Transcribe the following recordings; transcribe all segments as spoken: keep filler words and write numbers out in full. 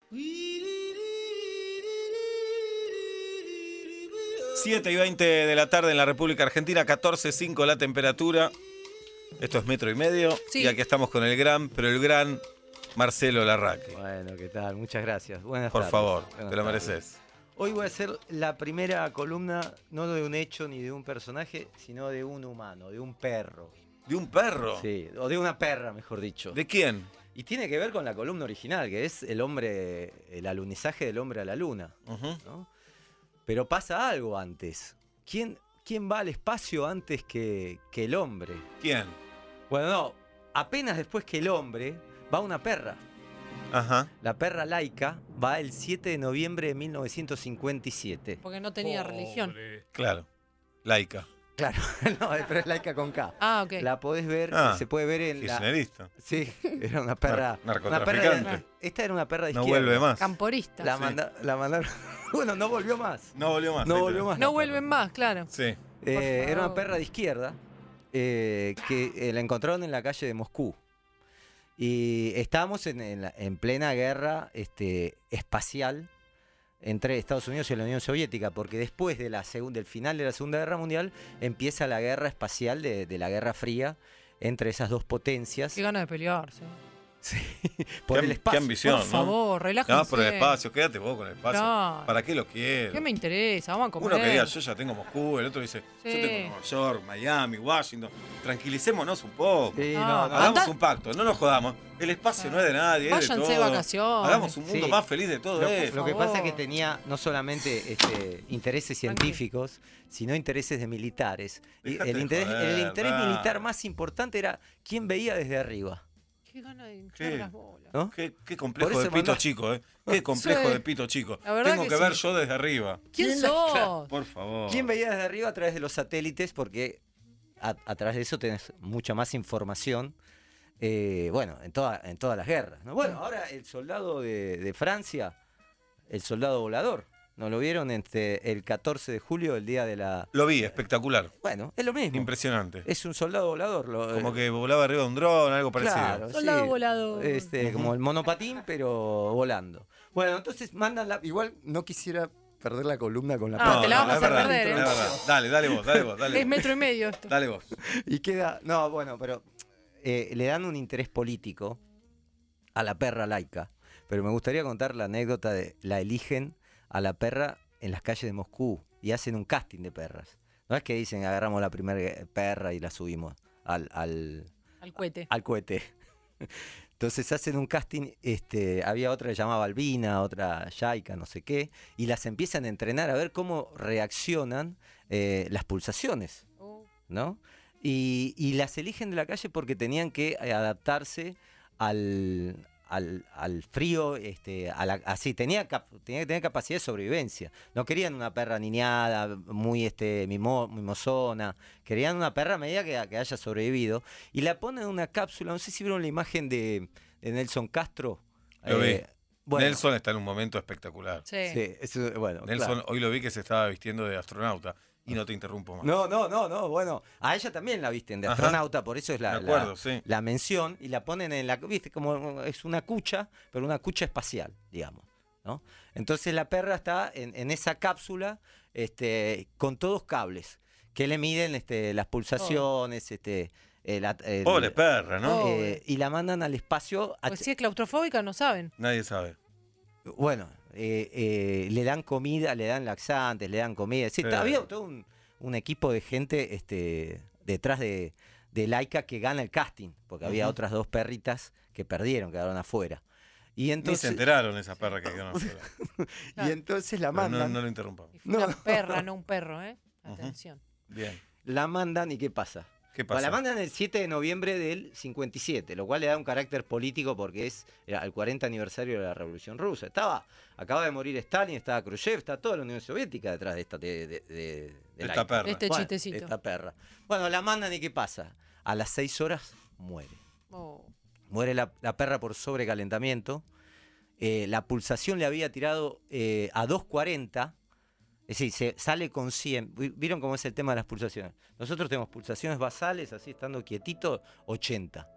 siete y veinte de la tarde en la República Argentina, catorce cinco la temperatura. Esto es Metro y Medio. Sí. Y aquí estamos con el gran, pero el gran Marcelo Larraque. Bueno, ¿qué tal? Muchas gracias. Buenas Por tardes. favor, Buenas te lo tardes. mereces. Hoy voy a hacer la primera columna, no de un hecho ni de un personaje, sino de un humano, de un perro. ¿De un perro? Sí, o de una perra, mejor dicho. ¿De quién? Y tiene que ver con la columna original, que es el hombre, el alunizaje del hombre a la luna, Uh-huh. ¿no? Pero pasa algo antes. ¿Quién, quién va al espacio antes que, que el hombre? ¿Quién? Bueno, no, apenas después que el hombre va una perra. Ajá. La perra Laika va el siete de noviembre de mil novecientos cincuenta y siete. Porque no tenía religión. Claro. Laica. Claro, no, pero es Laika con K. Ah, ok. La podés ver, Ah, se puede ver en la... Kirchnerista. Sí, era una perra... Nar- una perra narcotraficante. de- esta era una perra de No izquierda. vuelve más. Camporista. La, Sí. manda- la mandaron... Bueno, no volvió más. No volvió más. No ahí volvió tenés. más. No la vuelven perra. más, claro. Sí. Eh, Por era una favor. perra de izquierda eh, que eh, la encontraron en la calle de Moscú. Y estábamos en, en la- en plena guerra este, espacial entre Estados Unidos y la Unión Soviética, porque después de la segun- del final de la Segunda Guerra Mundial empieza la guerra espacial de, de la Guerra Fría entre esas dos potencias. Qué ganas de pelearse. Sí, por Qué, el qué espacio. ambición, Por ¿no? favor, relájense. No, por el espacio. Quédate vos con el espacio. Claro. ¿Para qué lo quieres? ¿Qué me interesa? Vamos a comer. Uno quería, yo ya tengo Moscú, el otro dice, yo Sí. tengo Nueva York, Miami, Washington. Tranquilicémonos un poco. Sí, No, no, no. Hagamos Anda- un pacto, no nos jodamos. El espacio no es de nadie, es de Váyanse todos. de vacaciones. Hagamos un mundo Sí. más feliz de todo Lo, esto. lo que favor. pasa es que tenía no solamente este, intereses científicos, sino intereses de militares. Y Dejate el de interés, joder, el interés dale. militar más importante era quién veía desde arriba. Qué ganas de ¿Qué? hinchar las bolas. ¿No? Qué, qué complejo Por de eso pito mandá- chico, ¿eh? Qué complejo Sí. de pito chico. La verdad Tengo que que, sí. ver yo desde arriba. ¿Quién ¿Quién la- sos? Por favor. ¿Quién veía desde arriba a través de los satélites? Porque a, a través de eso tenés mucha más información. eh, bueno, en, toda, en todas las guerras, ¿no? Bueno, ahora el soldado de, de Francia, el soldado volador, ¿no lo vieron entre el catorce de julio, el día de la... Lo vi, espectacular. Bueno, es lo mismo. Impresionante. Es un soldado volador. lo- Como que volaba arriba de un dron, algo parecido. Claro, Soldado sí. volador. Este, Ujú. como el monopatín, pero volando. Bueno, entonces mandan la... Igual no quisiera perder la columna con la Ah, perra. te la vamos a es hacer verdad, perder, es ¿eh? verdad. Dale, dale vos, dale vos, dale Es vos. metro y medio esto. Dale vos. Y queda... No, bueno, pero eh, le dan un interés político a la perra laica. Pero me gustaría contar la anécdota de la eligen a la perra en las calles de Moscú y hacen un casting de perras. No es que dicen agarramos la primera perra y la subimos al, al, Al cohete. al cohete. Entonces hacen un casting, este, había otra que se llamaba Albina, otra Yaika, no sé qué, y las empiezan a entrenar a ver cómo reaccionan eh, las pulsaciones, Oh. ¿no? Y, y las eligen de la calle porque tenían que eh, adaptarse al, al, al frío, este, a la- así, tenía, cap- tenía que tener capacidad de sobrevivencia. No querían una perra niñada, muy este, mimo- mimosona, querían una perra a medida que, que haya sobrevivido. Y la ponen en una cápsula, no sé si vieron la imagen de, de Nelson Castro. Lo vi. bueno, Nelson está en un momento espectacular. Sí. sí, eso, bueno, Nelson, claro. hoy lo vi que se estaba vistiendo de astronauta. Y no te interrumpo más. No, no, no, no, bueno, a ella también la visten de Ajá. astronauta, por eso es la, Me acuerdo, la- sí. la mención y la ponen en la, viste, como es una cucha, pero una cucha espacial, digamos, ¿no? Entonces la perra está en, en esa cápsula, este, con todos cables que le miden, este, las pulsaciones, este, el, at- el- Pobre perra, ¿no? Oh. eh, y la mandan al espacio. a- Pues si es claustrofóbica, no saben. Nadie sabe. Bueno, eh, eh, le dan comida, le dan laxantes, le dan comida. Sí, Sí. había todo un, un equipo de gente este, detrás de, de Laika que gana el casting, porque había Ujú. otras dos perritas que perdieron, quedaron afuera. Y Ni se entonces, enteraron esas perras que quedaron afuera. y entonces la Pero no, mandan, no lo interrumpamos. Y fue No, una no. perra, no un perro, ¿eh? Ujú. Atención. Bien. la mandan y ¿qué pasa? ¿Qué Bueno, pasa? la mandan el siete de noviembre del cincuenta y siete, lo cual le da un carácter político porque es era el cuarenta aniversario de la Revolución Rusa. Estaba, acaba de morir Stalin, estaba Khrushchev, está toda la Unión Soviética detrás de esta de, de- de- de Esta Laika. perra. Este Bueno, chistecito. esta perra. Bueno, la mandan y ¿qué pasa? A las seis horas muere. Oh. Muere la, la perra por sobrecalentamiento. Eh, la pulsación le había tirado eh, a doscientos cuarenta. Es decir, se sale con cien. Vi- ¿Vieron cómo es el tema de las pulsaciones? Nosotros tenemos pulsaciones basales, así estando quietito, ochenta.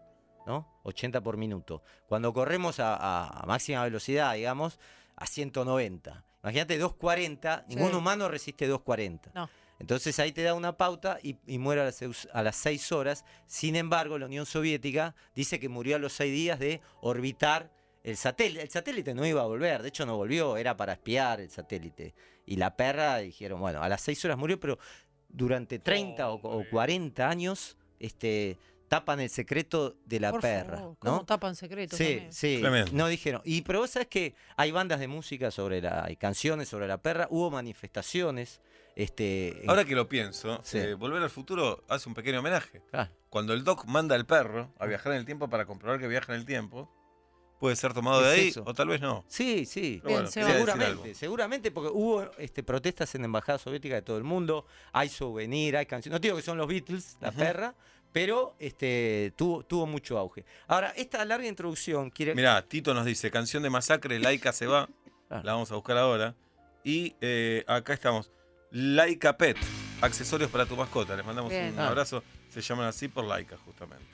¿no? ochenta por minuto. Cuando corremos a, a- a máxima velocidad, digamos, a ciento noventa. Imagínate, doscientos cuarenta, Sí. ningún humano resiste doscientos cuarenta. No. Entonces ahí te da una pauta y, y muere a las, seis- a las seis horas. Sin embargo, la Unión Soviética dice que murió a los seis días de orbitar el satélite. El satélite no iba a volver, de hecho no volvió, era para espiar el satélite. Y la perra dijeron, bueno, a las seis horas murió, pero durante treinta o, o Pobre. cuarenta años este, tapan el secreto de la Por perra. favor, ¿cómo ¿no? tapan secretos Sí, también? sí, Tremendo. no dijeron. Y pero vos sabés que hay bandas de música sobre la, hay canciones sobre la perra, hubo manifestaciones. Este, en- Ahora que lo pienso, Sí. eh, Volver al Futuro hace un pequeño homenaje. Ah, Cuando el Doc manda al perro a viajar en el tiempo para comprobar que viaja en el tiempo, puede ser tomado de Es ahí eso. o tal vez no. sí, sí. Pero Bien, bueno, se quería va. decir Seguramente, algo. seguramente, porque hubo este, protestas en la embajada soviética de todo el mundo, hay souvenir, hay canciones. No digo que son los Beatles, la Ujú. perra, pero este, tuvo, tuvo mucho auge. Ahora, esta larga introducción quiere. Mirá, Tito nos dice, canción de Masacre, Laika se va. Ah. La vamos a buscar ahora. Y eh, acá estamos. Laika Pet, accesorios para tu mascota. Les mandamos Bien. un Ah. abrazo. Se llaman así por Laika, justamente.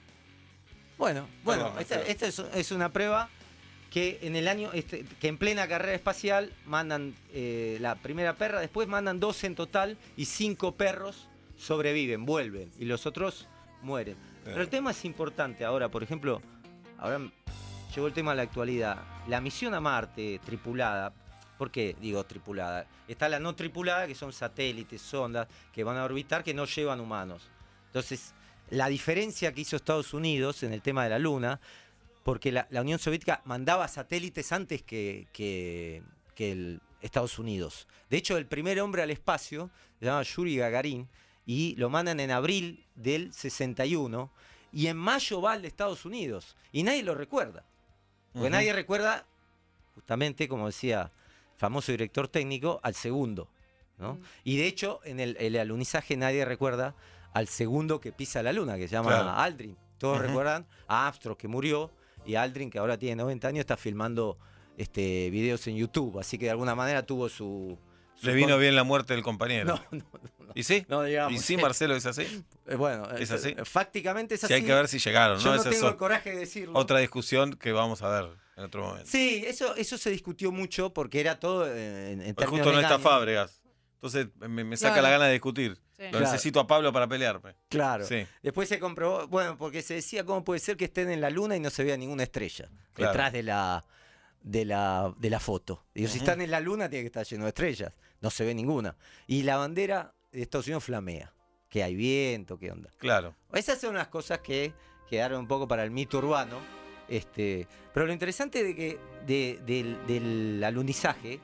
Bueno, bueno, Perdón, esta, Marcelo. esta es, es una prueba que en el año, este, que en plena carrera espacial mandan eh, la primera perra, después mandan dos en total y cinco perros sobreviven, vuelven y los otros mueren. Pero el tema es importante ahora, por ejemplo, ahora llegó el tema de la actualidad, la misión a Marte tripulada. ¿Por qué digo tripulada? Está la no tripulada, que son satélites, sondas, que van a orbitar, que no llevan humanos. Entonces, la diferencia que hizo Estados Unidos en el tema de la Luna, porque la, la Unión Soviética mandaba satélites antes que, que, que el Estados Unidos. De hecho, el primer hombre al espacio se llama Yuri Gagarin, y lo mandan en abril del sesenta y uno, y en mayo va al de Estados Unidos, y nadie lo recuerda. Porque Ujú. nadie recuerda, justamente, como decía el famoso director técnico, al segundo, ¿no? Mm. Y de hecho, en el, el alunizaje nadie recuerda al segundo que pisa la luna, que se llama Claro. Aldrin. Todos Ujú. recuerdan a Armstrong, que murió, y Aldrin, que ahora tiene noventa años, está filmando este, videos en YouTube. Así que de alguna manera tuvo su... su Le vino con- bien la muerte del compañero. No, no, no. ¿Y sí? No, digamos. ¿Y sí, Marcelo, es así? Eh, Bueno, ¿Es eh, así? fácticamente es así. Sí, hay que ver si llegaron, Yo ¿no? no Esa es tengo el o- coraje de decirlo. otra discusión que vamos a ver en otro momento. Sí, eso, eso se discutió mucho porque era todo eh, en, en Pues términos justo no está mecánicos. Fábregas. Entonces me, me saca Claro. la gana de discutir. Sí. Lo Claro. necesito a Pablo para pelearme. Claro. Sí. Después se comprobó, bueno, porque se decía cómo puede ser que estén en la luna y no se vea ninguna estrella Claro. detrás de la, de la, de la foto. Digo, si Ujú. están en la luna tiene que estar lleno de estrellas. No se ve ninguna. Y la bandera de Estados Unidos flamea. Que hay viento, qué onda. Claro. Esas son unas cosas que quedaron un poco para el mito urbano. Este, pero lo interesante de que de- del, del alunizaje,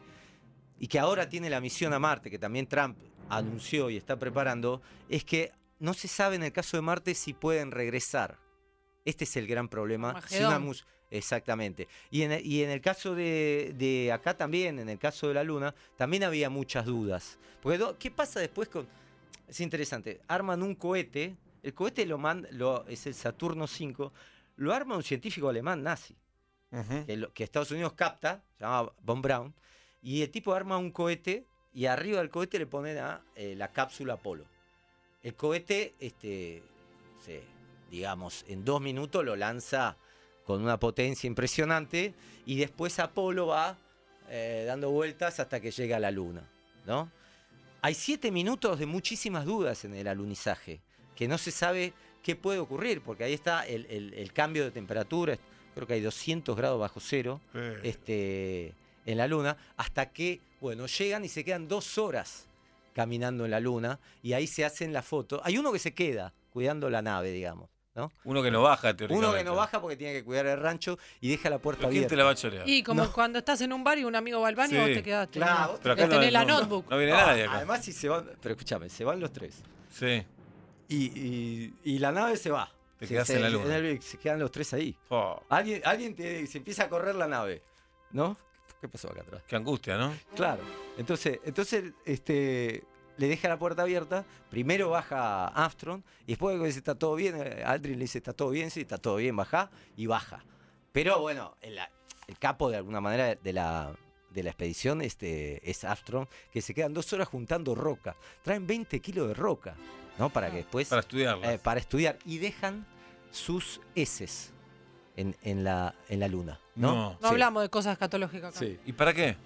y que ahora tiene la misión a Marte, que también Trump anunció y está preparando, es que no se sabe en el caso de Marte si pueden regresar. Este es el gran problema. Si una Armagedón. mus- Exactamente. Y en, el, y en el caso de, de acá también, en el caso de la Luna, también había muchas dudas. Porque, do- ¿qué pasa después con...? Es interesante. Arman un cohete. El cohete lo manda, lo, es el Saturno cinco. Lo arma un científico alemán nazi. Ujú. Que, lo- que Estados Unidos capta, se llama Von Braun. Y el tipo arma un cohete y arriba del cohete le ponen a, eh, la cápsula Apolo. El cohete, este, se- digamos, en dos minutos lo lanza con una potencia impresionante y después Apolo va eh, dando vueltas hasta que llega a la Luna, ¿no? Hay siete minutos de muchísimas dudas en el alunizaje, que no se sabe qué puede ocurrir, porque ahí está el, el- el cambio de temperatura, creo que hay doscientos grados bajo cero, Eh, este, en la Luna, hasta que, bueno, llegan y se quedan dos horas caminando en la Luna, y ahí se hacen la foto. Hay uno que se queda cuidando la nave, digamos, ¿no? Uno que no baja, teóricamente. Uno que no baja porque tiene que cuidar el rancho y deja la puerta ¿Pero quién abierta. te la va a chorear? Y como No. cuando estás en un bar y un amigo va al baño, Sí. vos te quedaste. Claro, ¿no? Pero Le acá no, tenés la no- notebook. no viene No, nadie acá. Además, si se van, pero escúchame, se van los tres. Sí. Y, y- y la nave se va. Te Se- quedás se- en la Luna. el- se quedan los tres ahí. Oh, Alguien, alguien te, se empieza a correr la nave, ¿no? ¿Qué pasó acá atrás? qué angustia, ¿no? Claro. Entonces, entonces este, le deja la puerta abierta. Primero baja Armstrong y después dice está todo bien. eh, Aldrin le dice está todo bien, sí, está todo bien, baja y baja. Pero bueno, el, el capo de alguna manera de la, de la expedición este, es Armstrong, que se quedan dos horas juntando roca. Traen veinte kilos de roca, ¿no? Para que después Para estudiarla. eh, para estudiar y dejan sus heces, en, en, la, en la Luna. No, No. No Sí. hablamos de cosas escatológicas acá. Sí. ¿Y para qué?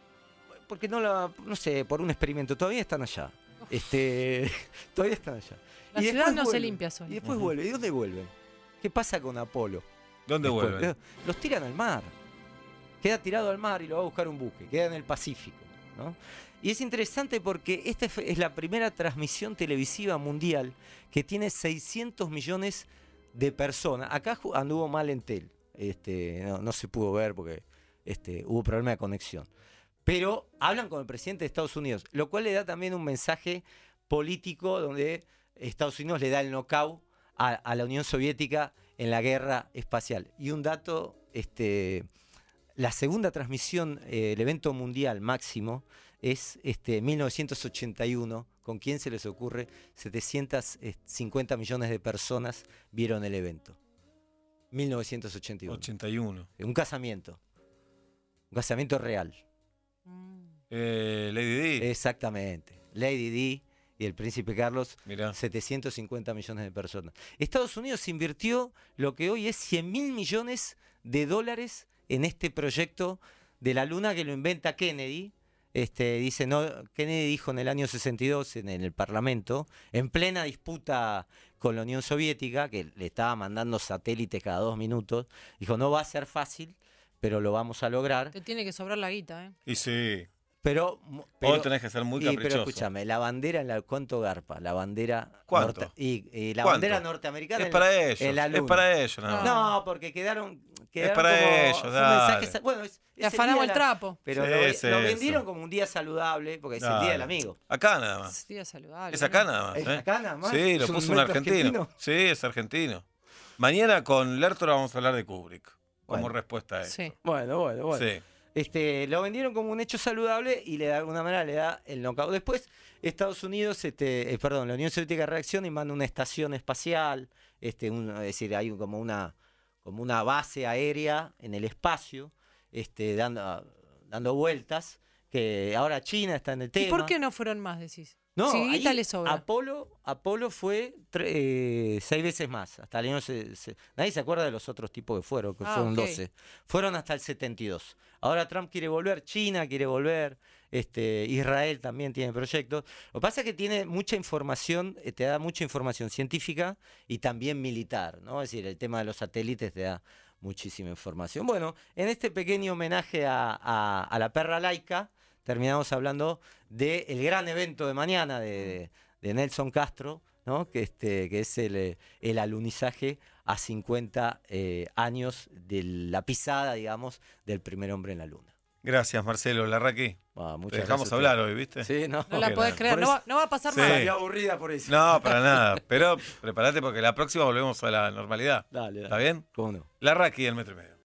Porque no la, no sé, por un experimento. Todavía están allá. Este, todavía están allá. La Y ciudad después no se vuelven. limpia sola. Y después Ujú. vuelven. ¿Y dónde vuelven? ¿Qué pasa con Apolo? ¿Dónde Después, vuelven? eh, Los tiran al mar. Queda tirado al mar y lo va a buscar un buque. Queda en el Pacífico, ¿no? Y es interesante porque esta fue- es la primera transmisión televisiva mundial que tiene seiscientos millones de personas. Acá ju- anduvo mal Entel. Este, no, no se pudo ver porque este, hubo problema de conexión. Pero hablan con el presidente de Estados Unidos, lo cual le da también un mensaje político donde Estados Unidos le da el knockout a, a la Unión Soviética en la guerra espacial. Y un dato, este, la segunda transmisión, eh, el evento mundial máximo, es este, mil novecientos ochenta y uno. ¿Con quién se les ocurre? setecientos cincuenta millones de personas vieron el evento. mil novecientos ochenta y uno. ochenta y uno. Un casamiento. Un casamiento real. Mm. Eh, Lady Di. Exactamente. Lady Di y el príncipe Carlos, Mirá. setecientos cincuenta millones de personas. Estados Unidos invirtió lo que hoy es cien mil millones de dólares en este proyecto de la Luna que lo inventa Kennedy. Este, dice, no, Kennedy dijo en el año sesenta y dos en, en el Parlamento, en plena disputa con la Unión Soviética, que le estaba mandando satélites cada dos minutos, dijo, no va a ser fácil, pero lo vamos a lograr. Te tiene que sobrar la guita, ¿eh? Y sí. Pero, pero Vos tenés que ser muy y, caprichoso. pero escúchame, la bandera en la ¿cuánto garpa? La bandera ¿Cuánto? norte- y, y la ¿Cuánto? bandera norteamericana Es en- para ellos. en la Es luna. para ellos, nada más. No, porque quedaron, quedaron para como- ellos, fue un dale. mensaje sa- bueno, es, Le es el afanamos día el de la- trapo. Pero Sí, lo, es lo eso. vendieron como un día saludable, porque es el día Dale. del amigo. Acá nada más. Es día saludable. Es ¿no? acá nada más. ¿Es ¿eh? acá nada más? Sí, lo ¿Es un puso un invento argentino. argentino? Sí, es argentino. Mañana con Lertora vamos a hablar de Kubrick. Como Bueno. respuesta a eso. Sí. Bueno, bueno, bueno. Sí. Este, lo vendieron como un hecho saludable y le de alguna manera le da el knockout. Después, Estados Unidos, este, eh, perdón, la Unión Soviética reacciona y manda una estación espacial, este, un- es decir, hay un- como una, como una base aérea en el espacio, este, dando, dando vueltas, que ahora China está en el tema. ¿Y por qué no fueron más, decís? No, Si ahí guita le sobra. Apolo, Apolo fue tre- eh, seis veces más. Hasta el año se- se- nadie se acuerda de los otros tipos que fueron, que Ah, fueron ok. doce. Fueron hasta el setenta y dos. Ahora Trump quiere volver, China quiere volver, este, Israel también tiene proyectos. Lo que pasa es que tiene mucha información, eh, te da mucha información científica y también militar, ¿no? Es decir, el tema de los satélites te da muchísima información. Bueno, en este pequeño homenaje a, a- a la perra laica, terminamos hablando del gran evento de mañana de, de Nelson Castro, ¿no? que, este, que es el, eh, el alunizaje a cincuenta eh, años de la pisada, digamos, del primer hombre en la luna. Gracias, Marcelo Larraqui. Ah, Te muchas dejamos gracias a hablar ustedes. hoy, ¿viste? Sí, no. No la Qué podés grande. creer. Por No eso- va, no va a pasar Sí. nada. Salió aburrida por eso. No, para nada. Pero prepárate porque la próxima volvemos a la normalidad. Dale, dale. ¿Está bien? ¿Cómo no? Larraqui, el metro y medio.